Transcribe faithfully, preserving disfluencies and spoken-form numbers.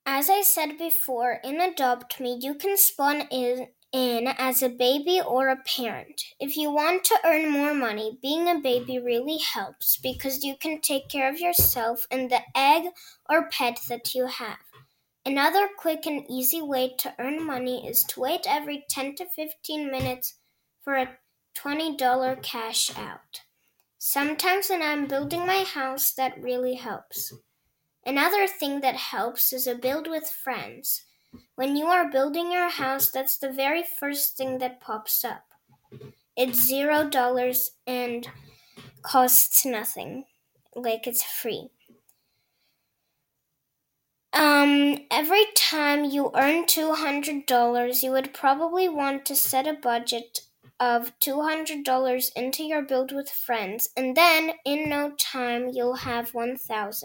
As I said before, in Adopt Me, you can spawn in, in as a baby or a parent. If you want to earn more money, being a baby really helps because you can take care of yourself and the egg or pet that you have. Another quick and easy way to earn money is to wait every ten to fifteen minutes for a twenty dollars cash out. Sometimes when I'm building my house, that really helps. Another thing that helps is a build with friends. When you are building your house, that's the very first thing that pops up. It's zero dollars and costs nothing, like it's free. Um, every time you earn two hundred dollars, you would probably want to set a budget of two hundred dollars into your build with friends, and then in no time you'll have one thousand dollars.